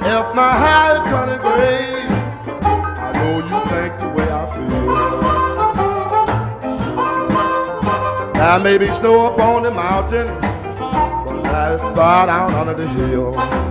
If my hair is turning gray, I know you think the way I feel. There may be snow up on the mountain, but that is far down under the hill.